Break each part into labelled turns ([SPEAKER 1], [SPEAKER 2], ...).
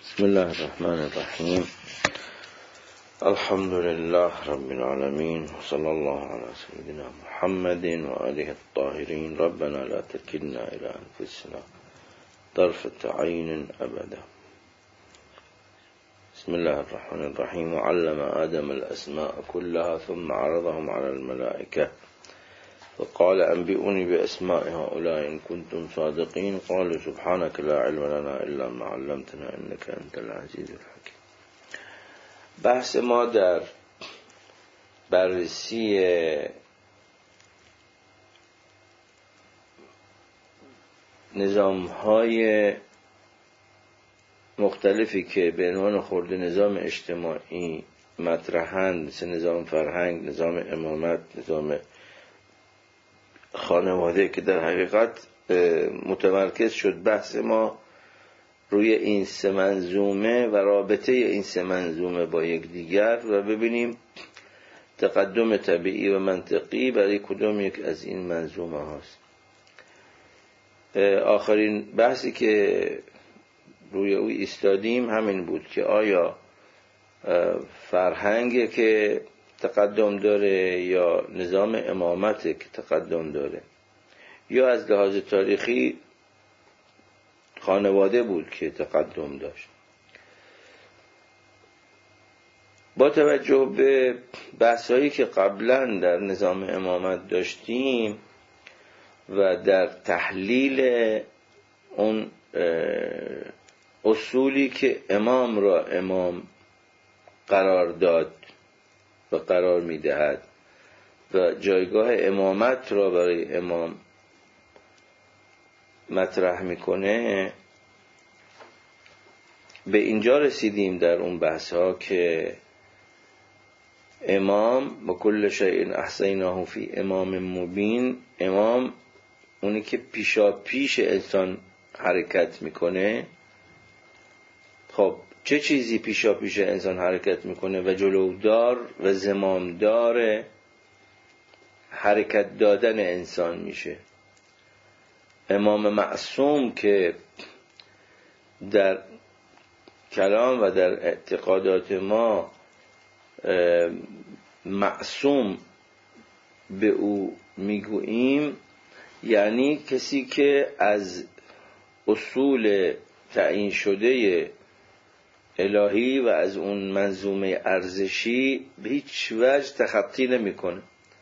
[SPEAKER 1] بسم الله الرحمن الرحیم. الحمد لله رب العالمین و صلی الله علی سیدنا محمد و آله الطاهرین. ربنا لا تکلنا الی انفسنا طرفة عین ابدا. بسم الله الرحمن الرحیم. وعلم آدم الاسماء كلها ثم عرضهم على الملائكة فقال انبئوني باسماء هؤلاء ان كنتم صادقين قالوا سبحانك لا علم لنا الا ما علمتنا انك انت العزيز الحكيم. بحث ما در بررسی نظام‌های مختلفی که به عنوان خرد نظام اجتماعی مطرحند، مثل نظام فرهنگ، نظام امامت، نظام خانواده، که در حقیقت متمرکز شد بحث ما روی این سه منظومه و رابطه این سه منظومه با یکدیگر و ببینیم تقدم طبیعی و منطقی برای کدام یک از این منظومه هاست. آخرین بحثی که روی او ایستادیم همین بود که آیا فرهنگ که تقدم داره یا نظام امامت که تقدم داره، یا از لحاظ تاریخی خانواده بود که تقدم داشت. با توجه به بحثایی که قبلا در نظام امامت داشتیم و در تحلیل اون اصولی که امام را امام قرار داد و قرار می‌دهد و جایگاه امامت را برای امام مطرح میکنه، به اینجا رسیدیم در اون بحث‌ها که امام با کل شیء احصیناه فی امام مبین، امام اونی که پیشا پیش انسان حرکت میکنه. خب چه چیزی پیشا پیش انسان حرکت میکنه و جلودار و زمامدار حرکت دادن انسان میشه؟ امام معصوم که در کلام و در اعتقادات ما معصوم به او میگوییم، یعنی کسی که از اصول تعیین شده الهی و از اون منظومه ارزشی به هیچ وجه تخطی نمیکنه.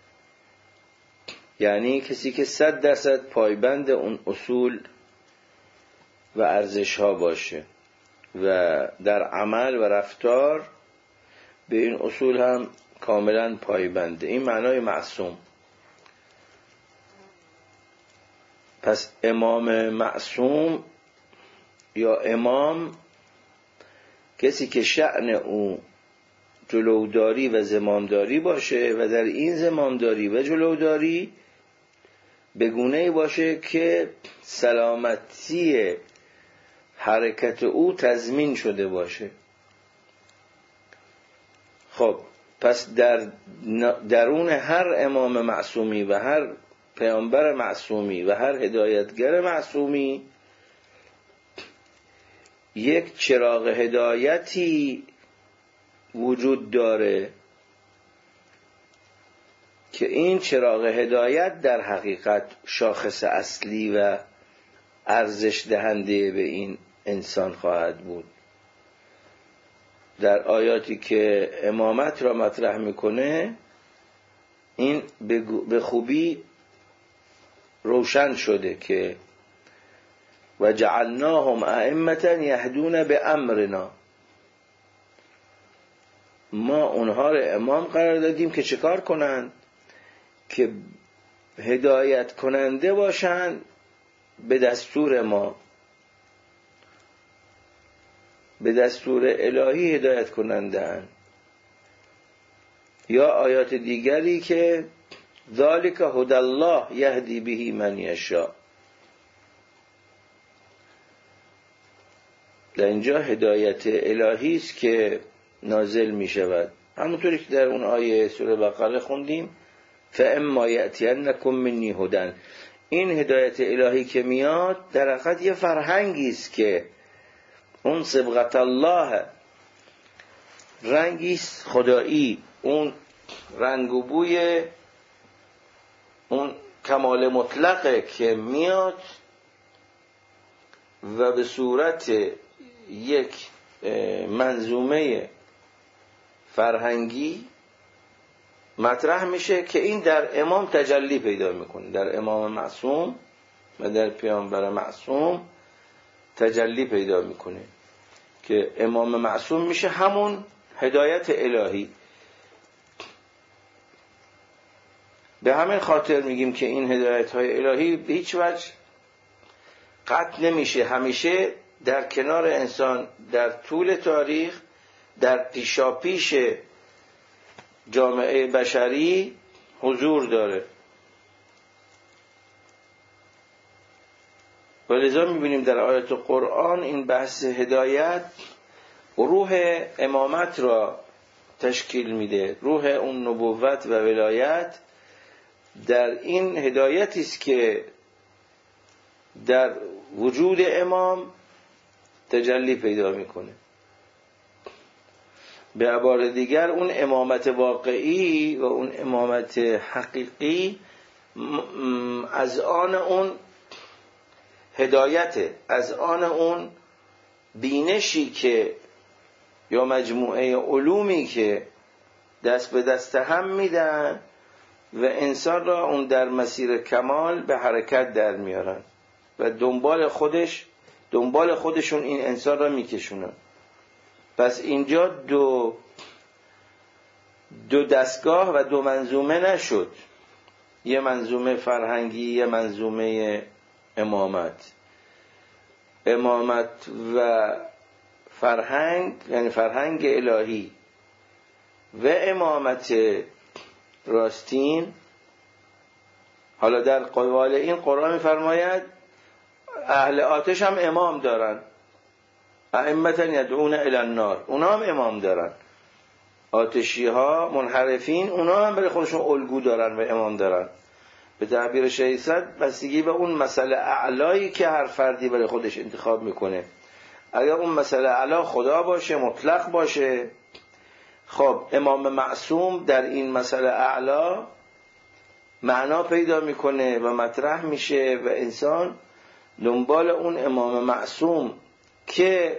[SPEAKER 1] یعنی کسی که 100% پایبند اون اصول و ارزش ها باشه و در عمل و رفتار به این اصول هم کاملا پایبنده. این معنای معصوم. پس امام معصوم یا امام کسی که شأن او جلوداری و زمامداری باشه و در این زمامداری و جلوداری به گونه‌ای باشه که سلامتی حرکت او تضمین شده باشه. خب پس در درون هر امام معصومی و هر پیامبر معصومی و هر هدایتگر معصومی یک چراغ هدایتی وجود داره که این چراغ هدایت در حقیقت شاخص اصلی و ارزش دهنده به این انسان خواهد بود. در آیاتی که امامت را مطرح میکنه این به خوبی روشن شده که و جعلناهم ائمة یهدون بامرنا، ما اونها را امام قرار دادیم که چه کار کنند؟ که هدایت کننده باشند به دستور ما، به دستور الهی هدایت کننده اند. یا آیات دیگری که ذالک هدی الله یهدی به من یشاء، در اینجا هدایت الهی است که نازل می شود. همونطوری که در اون آیه سوره بقره خوندیم فاما یأتینکم منی هدی، این هدایت الهی که میاد در حقیقت یه فرهنگی است که اون صبغت الله رنگیست خدایی، اون رنگ و بوی اون کمال مطلقه که میاد و به صورت یک منظومه فرهنگی مطرح میشه که این در امام تجلی پیدا میکنه، در امام معصوم و در پیامبر معصوم تجلی پیدا میکنه که امام معصوم میشه همون هدایت الهی. به همین خاطر میگیم که این هدایت های الهی به هیچ وجه قطع نمیشه، همیشه در کنار انسان در طول تاریخ در پیشاپیش جامعه بشری حضور داره. ولذا میبینیم در آیات قرآن این بحث هدایت روح امامت را تشکیل میده، روح اون نبوت و ولایت در این هدایتی است که در وجود امام تجلی پیدا میکنه. به عبارت دیگر اون امامت واقعی و اون امامت حقیقی از آن اون هدایت، از آن اون بینشی که یا مجموعه علومی که دست به دست هم میدن و انسان را اون در مسیر کمال به حرکت در میارن و دنبال خودشون این انسان را میکشونن. پس اینجا دو دستگاه و دو منظومه نشد، یه منظومه فرهنگی، یه منظومه امامت و فرهنگ، یعنی فرهنگ الهی و امامت راستین. حالا در قبال این قرآن می‌فرماید اهل آتش هم امام دارن، ائمة یدعون الی النار، اونا هم امام دارن. آتشی ها منحرفین اونا هم برای خودشون الگو دارن و امام دارن. به تعبیر شیخ صدر بستگی به اون مسئله اعلایی که هر فردی برای خودش انتخاب میکنه. اگر اون مسئله اعلا خدا باشه، مطلق باشه، خب امام معصوم در این مسئله اعلا معنا پیدا میکنه و مطرح میشه و انسان دنبال اون امام معصوم که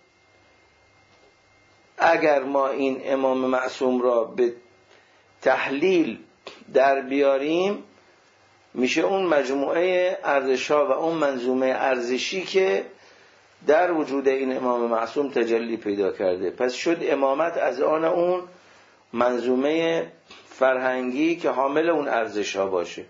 [SPEAKER 1] اگر ما این امام معصوم را به تحلیل در بیاریم میشه اون مجموعه ارزش‌ها و اون منظومه ارزشی که در وجود این امام معصوم تجلی پیدا کرده. پس شد امامت از آن اون منظومه فرهنگی که حامل اون ارزش‌ها باشه.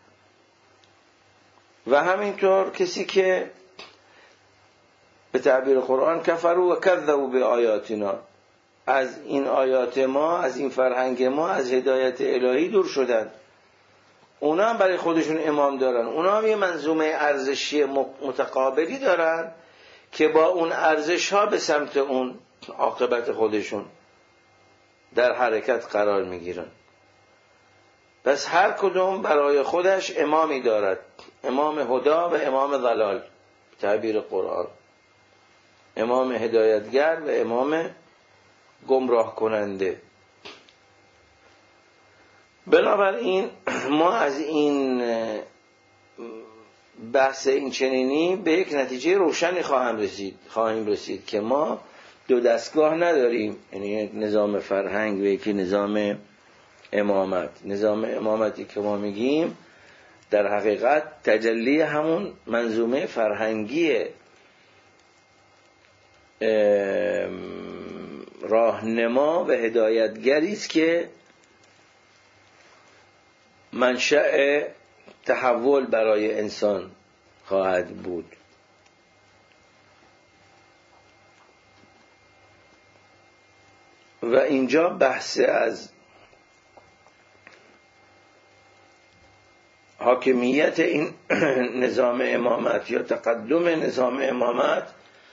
[SPEAKER 1] و همینطور کسی که به تعبیر قرآن کفروا و کذبوا به آیاتنا، از این آیات ما، از این فرهنگ ما، از هدایت الهی دور شدن، اونا هم برای خودشون امام دارن، اونا هم یه منظومه ارزشی متقابلی دارن که با اون ارزش ها به سمت اون عاقبت خودشون در حرکت قرار میگیرن. پس هر کدوم برای خودش امامی دارد، امام هدا و امام ضلال، تعبیر قرآن، امام هدایتگر و امام گمراه کننده. بنابراین ما از این بحث این چنینی به یک نتیجه روشنی خواهیم رسید که ما دو دستگاه نداریم، یعنی یک نظام فرهنگ و یکی نظام امامت. نظام امامتی که ما میگیم در حقیقت تجلی همون منظومه فرهنگی راهنما و هدایتگری است که منشأ تحول برای انسان خواهد بود. و اینجا بحث از حاکمیت این نظام امامت یا تقدم نظام امامت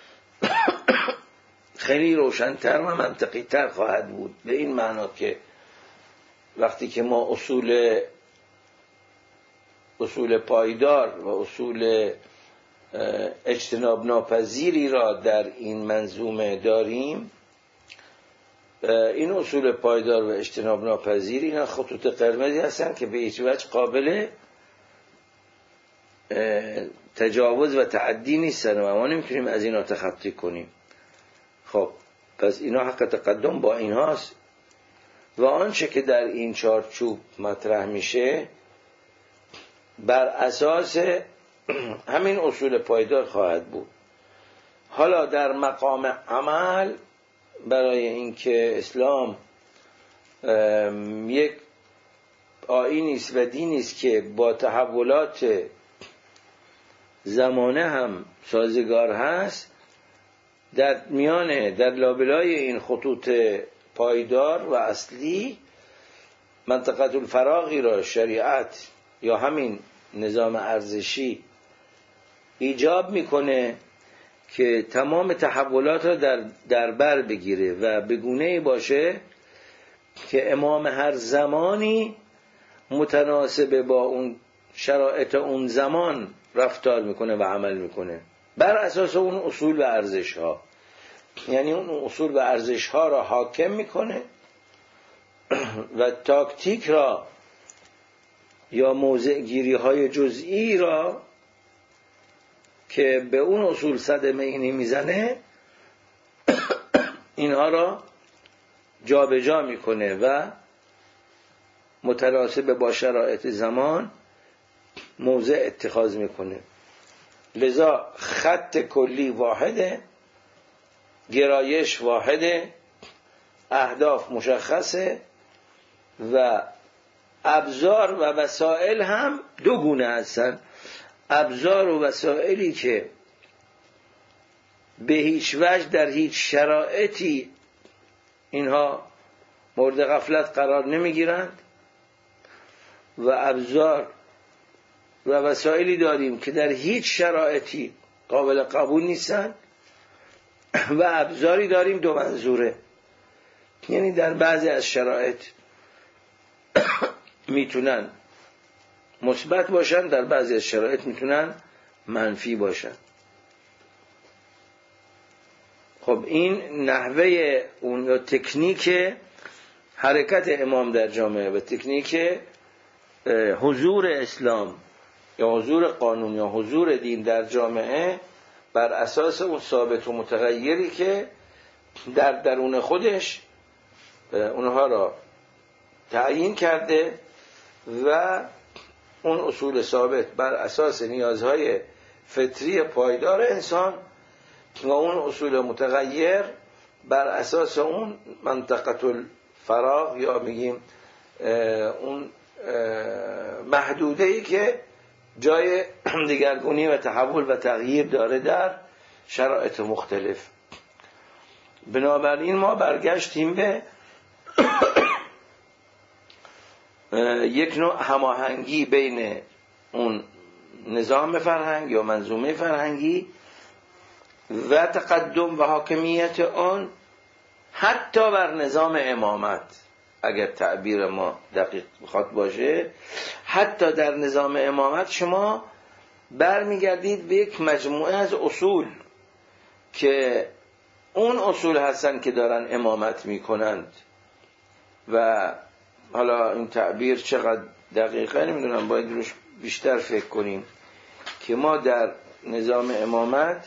[SPEAKER 1] خیلی روشن‌تر و منطقی‌تر خواهد بود، به این معنا که وقتی که ما اصول پایدار و اصول اجتناب ناپذیری را در این منظومه داریم، این اصول پایدار و اجتناب ناپذیر اینا خطوط قرمزی هستن که به هیچ وجه قابل تجاوز و تعدی نیستن و ما نمیتونیم از اینا تخطی کنیم. خب پس اینا حق تقدم با اینهاست و آنچه که در این چارچوب مطرح میشه بر اساس همین اصول پایدار خواهد بود. حالا در مقام عمل برای اینکه اسلام یک آیینی است و دینی است که با تحولات زمانه هم سازگار هست، در لابلای این خطوط پایدار و اصلی منطقه الفراغی را شریعت یا همین نظام ارزشی ایجاب میکنه که تمام تحولات را در بر بگیره و به گونه‌ای باشه که امام هر زمانی متناسب با اون شرایط اون زمان رفتار میکنه و عمل میکنه بر اساس اون اصول و ارزش ها. یعنی اون اصول و ارزش ها را حاکم میکنه و تاکتیک را یا موضع گیری های جزئی را که به اون اصول صدمه اینی میزنه اینها را جابجا میکنه و متناسب با شرایط زمان موضع اتخاذ میکنه. لذا خط کلی واحده، گرایش واحده، اهداف مشخصه و ابزار و وسائل هم دو گونه هستن. ابزار و وسائلی که به هیچ وجه در هیچ شرایطی اینها مورد غفلت قرار نمیگیرند و ابزار و وسائلی داریم که در هیچ شرایطی قابل قبول نیستند و ابزاری داریم دو منظوره، یعنی در بعضی از شرایط میتونن مثبت باشن، در بعضی از شرایط میتونن منفی باشن. خب این نحوه اون یا تکنیک حرکت امام در جامعه و تکنیک حضور اسلام یا حضور قانون یا حضور دین در جامعه بر اساس اون ثابت و متغیری که در درون خودش اونها را تعیین کرده و اون اصول ثابت بر اساس نیازهای فطری پایدار انسان و اون اصول متغیر بر اساس اون منطقه الفراغ یا میگیم اون محدوده‌ای که جای دگرگونی و تحول و تغییر داره در شرایط مختلف. بنابراین ما برگشتیم به یک نوع هماهنگی بین اون نظام فرهنگ یا منظومه فرهنگی و تقدم و حاکمیت آن حتی بر نظام امامت، اگر تعبیر ما دقیق بخواد باشه، حتی در نظام امامت شما برمیگردید به یک مجموعه از اصول که اون اصول هستن که دارن امامت میکنند و حالا این تعبیر چقدر دقیقه نمیدونم، باید روش بیشتر فکر کنیم که ما در نظام امامت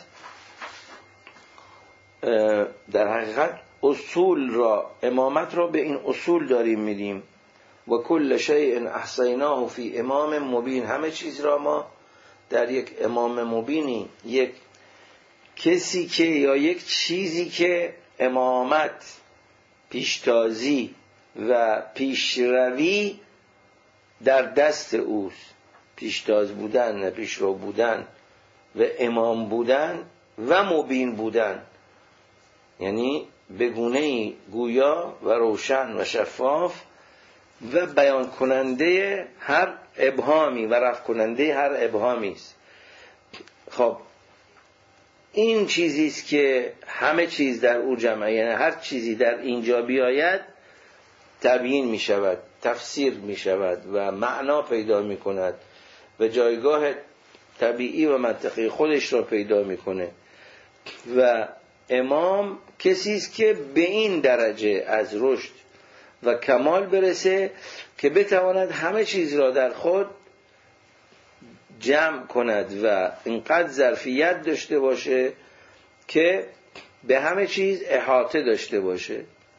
[SPEAKER 1] در حقیقت اصول را امامت را به این اصول داریم میدیم و کل شیء احصیناه فی امام مبین، همه چیز را ما در یک امام مبینی، یک کسی که یا یک چیزی که امامت، پیشتازی و پیشروی در دست اوست، پیشتاز بودن نه پیشرو بودن و امام بودن و مبین بودن، یعنی به گونه‌ای گویا و روشن و شفاف و بیان کننده هر ابهامی و رفع کننده هر ابهامی است. خب این چیزی است که همه چیز در او جمعه، یعنی هر چیزی در اینجا بیاید تبیین می شود، تفسیر می شود و معنا پیدا می کند و جایگاه طبیعی و منطقی خودش را پیدا میکنه و امام کسی است که به این درجه از رشد و کمال برسه که بتواند همه چیز را در خود جمع کند و اینقدر ظرفیت داشته باشه که به همه چیز احاطه داشته باشه.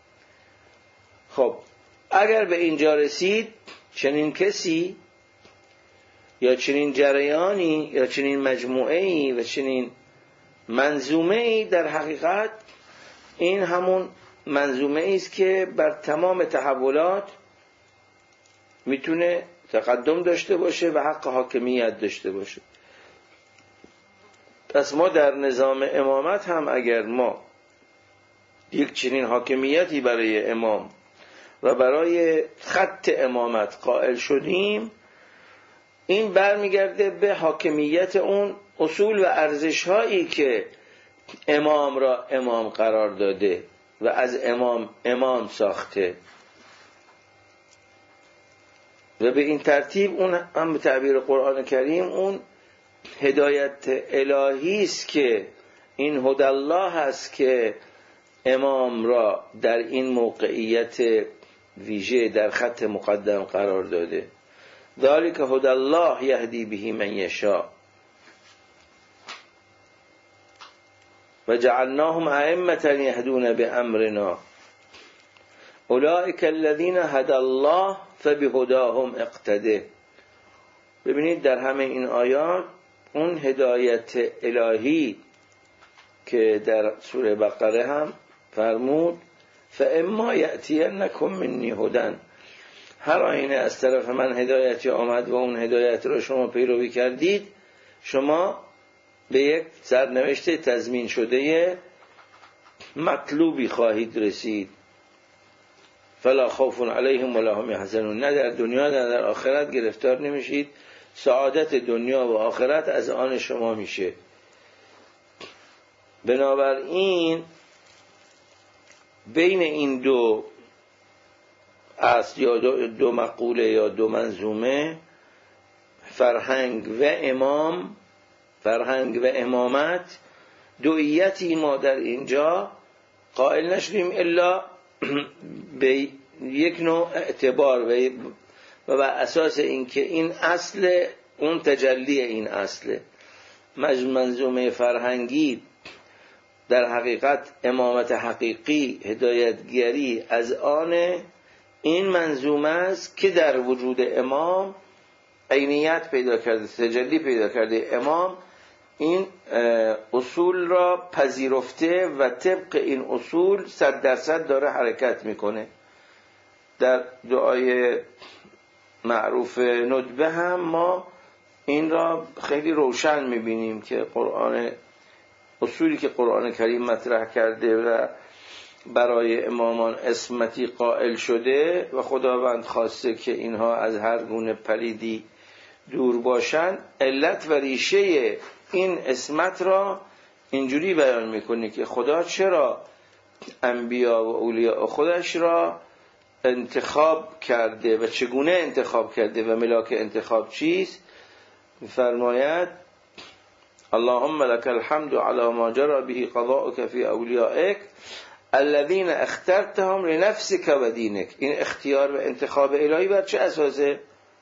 [SPEAKER 1] خب اگر به اینجا رسید، چنین کسی یا چنین جریانی یا چنین مجموعه‌ای و چنین منظومه‌ای، در حقیقت این همون منظومه‌ای است که بر تمام تحولات میتونه تقدم داشته باشه و حق حاکمیت داشته باشه. پس ما در نظام امامت هم اگر ما یک چنین حاکمیتی برای امام و برای خط امامت قائل شدیم، این برمیگرده به حاکمیت اون اصول و ارزش‌هایی که امام را امام قرار داده و از امام ساخته و به این ترتیب اون هم به تعبیر قرآن کریم اون هدایت الهی است که این هدی الله است که امام را در این موقعیت ویژه در خط مقدم قرار داده. ذالک هدی الله یهدی به من یشاء و جعلناهم ائمة یهدون بامرنا اولئک الذین هدی الله فبهداهم اقتده. ببینید در همه این آیات اون هدایت الهی که در سوره بقره هم فرمود فاما یأتینکم منی هدی، هر آینه از طرف من هدایتی آمد و اون هدایت را شما پیروی کردید، شما به یک سرنوشت تضمین شده مطلوبی خواهید رسید. فلا خوف علیهم ولا هم یحزنون، نه در دنیا نه در آخرت گرفتار نمیشید، سعادت دنیا و آخرت از آن شما میشه. بنابراین بین این دو اصل یا دو مقوله یا دو منظومه، فرهنگ و امامت، دوئیتی ما در اینجا قائل نشدیم الا به یک نوع اعتبار و بر اساس اینکه این اصل اون تجلی این اصله. منظومه فرهنگی در حقیقت امامت حقیقی، هدایتگری از آن این منظومه است که در وجود امام عینیت پیدا کرده، تجلی پیدا کرده. امام این اصول را پذیرفته و طبق این اصول 100% داره حرکت میکنه. در دعای معروف ندبه هم ما این را خیلی روشن میبینیم که اصولی که قرآن کریم مطرح کرده و برای امامان عصمتی قائل شده و خداوند خواسته که اینها از هر گونه پلیدی دور باشند، علت و ریشه این عصمت را اینجوری بیان میکنه که خدا چرا انبیا و اولیاء خودش را انتخاب کرده و چگونه انتخاب کرده و ملاک انتخاب چیست. فرماید اللهم لك الحمد على ما جرى به قضاؤك في اولیائك الذين اخترتهم لنفسك و دینك. این اختیار و انتخاب الهی بر چه اساسه؟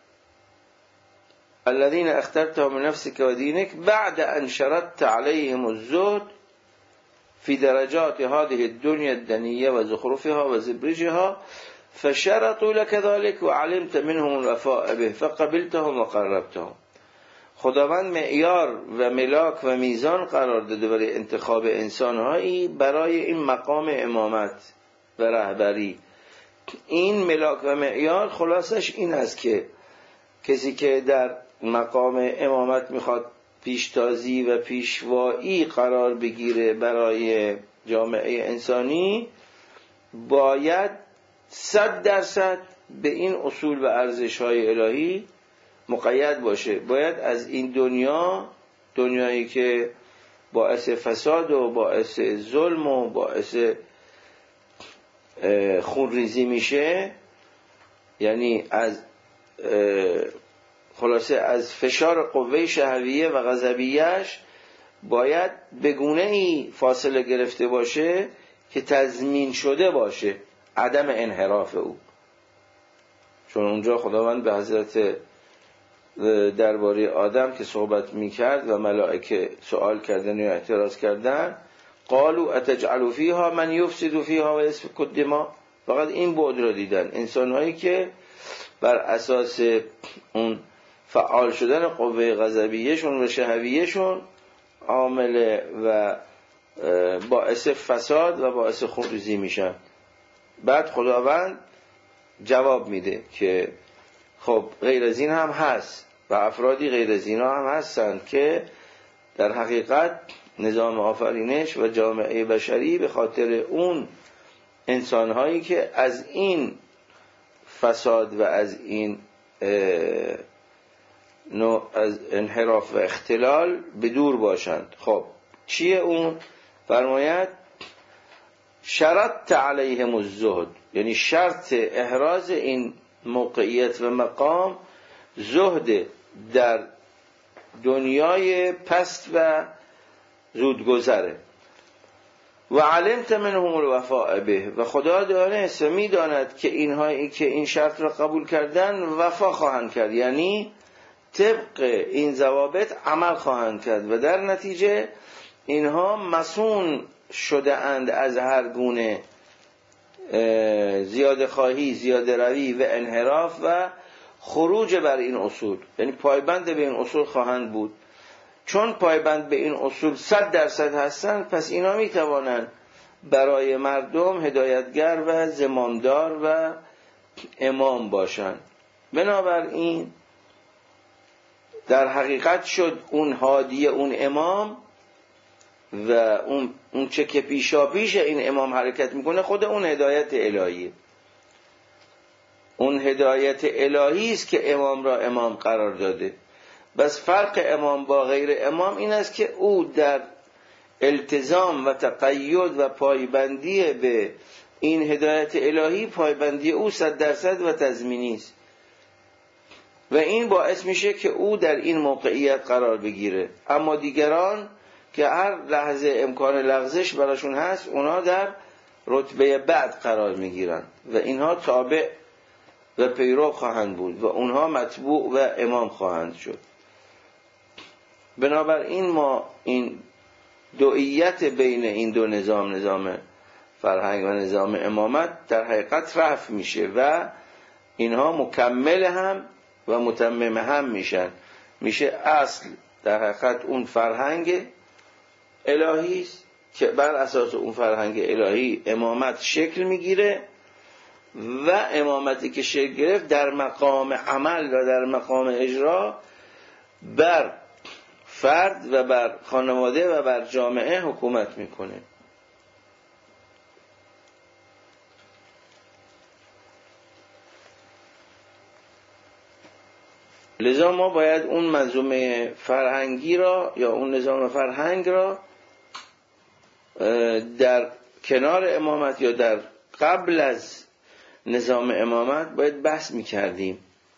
[SPEAKER 1] الذين اخترتهم لنفسك و دینك بعد ان شرطت عليهم الزهد في درجات هذه الدنيا الدنية وزخرفها وزبرجها فشرطوا لك ذلك وعلمت منهم الوفاء به فقبلتهم وقربتهم. خداوند معیار و ملاک و میزان قرار داده برای انتخاب انسانهایی برای این مقام امامت و رهبری. این ملاک و معیار خلاصش این است که کسی که در مقام امامت میخواد پیشتازی و پیشوایی قرار بگیره برای جامعه انسانی، باید 100% به این اصول و ارزش‌های الهی مقید باشه. باید از این دنیایی که باعث فساد و باعث ظلم و باعث خونریزی میشه، یعنی از خلاصه از فشار قوه شهویه و غضبیه‌اش باید به گونه‌ای فاصله گرفته باشه که تضمین شده باشه عدم انحراف او. چون اونجا خداوند به حضرت درباره آدم که صحبت میکرد و ملائکه سوال کردن یا اعتراض کردن، قالوا اتجعل فیها من یفسد فیها و یسفک الدماء، فقط این بعد را دیدن. انسان‌هایی که بر اساس اون فعال شدن قوه غضبیه‌شون و شهویه‌شون عامل و باعث فساد و باعث خونریزی میشن. بعد خداوند جواب میده که خب غیر از این هم هست و افرادی غیر از اینا هم هستند که در حقیقت نظام آفرینش و جامعه بشری به خاطر اون انسان‌هایی که از این فساد و از این نوع از انحراف و اختلال به دور باشند. خب چیه اون؟ فرماید شرط علیهم الزهد، یعنی شرط احراز این موقعیت و مقام زهد در دنیای پست و زودگذره. و علمت منهم الوفاء به، و خدا دانست و میداند که اینهایی که این شرط را قبول کردن وفا خواهند کرد، یعنی طبق این ضوابط عمل خواهند کرد و در نتیجه اینها مصون شده اند از هر گونه زیاده خواهی، زیاده روی و انحراف و خروج بر این اصول، یعنی پایبند به این اصول خواهند بود. چون پایبند به این اصول 100% هستند، پس اینا میتوانند برای مردم هدایتگر و زمامدار و امام باشند. بنابراین در حقیقت شد اون هادی، اون امام و اون چه که پیشا پیش این امام حرکت میکنه خود اون هدایت الهیه. اون هدایت الهی است که امام را امام قرار داده. بس فرق امام با غیر امام این است که او در التزام و تقید و پایبندی به این هدایت الهی پایبندی او 100% و تضمینی است و این باعث میشه که او در این موقعیت قرار بگیره. اما دیگران که هر لحظه امکان لغزش براشون هست، اونا در رتبه بعد قرار میگیرن و اینها تابع و پیرو خواهند بود و اونها متبوع و امام خواهند شد. بنابراین ما این دوئیت بین این دو نظام، نظام فرهنگ و نظام امامت، در حقیقت رفع میشه و اینها مکمل هم و متمم هم میشن. میشه اصل در حقیقت اون فرهنگ الهی است که بر اساس اون فرهنگ الهی امامت شکل میگیره و امامتی که شکل گرفت در مقام عمل و در مقام اجرا بر فرد و بر خانواده و بر جامعه حکومت میکنه. لذا ما باید اون منظومه فرهنگی را یا اون نظام فرهنگ را در کنار امامت یا در قبل از نظام امامت باید بحث میکردیم.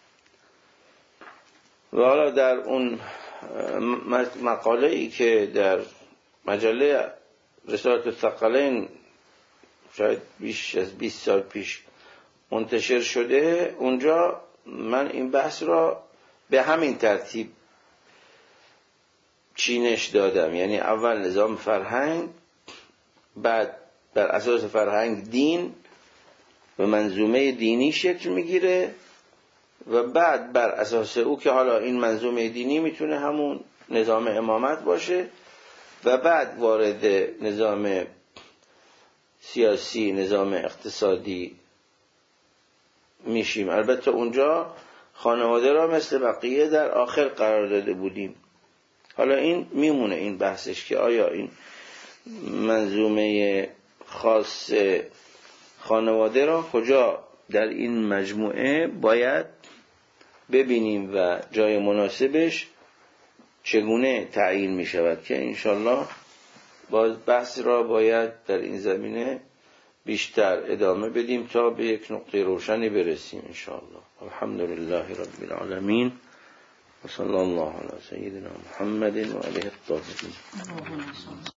[SPEAKER 1] و حالا در اون مقاله‌ای که در مجله رسالت الثقلین شاید بیش از 20 سال پیش منتشر شده، اونجا من این بحث را به همین ترتیب چینش دادم. یعنی اول نظام فرهنگ، بعد بر اساس فرهنگ دین و منظومه دینی شکل میگیره و بعد بر اساس او که حالا این منظومه دینی میتونه همون نظام امامت باشه و بعد وارد نظام سیاسی، نظام اقتصادی میشیم. البته اونجا خانواده را مثل بقیه در آخر قرار داده بودیم. حالا این میمونه این بحثش که آیا این منظومه خاص خانواده را کجا در این مجموعه باید ببینیم و جای مناسبش چگونه تعیین می شود که انشالله باز بحث را باید در این زمینه بیشتر ادامه بدیم تا به یک نقطه روشنی برسیم انشالله. الحمدلله رب العالمین. وصلى الله على سيدنا محمد وآله الطاهرين.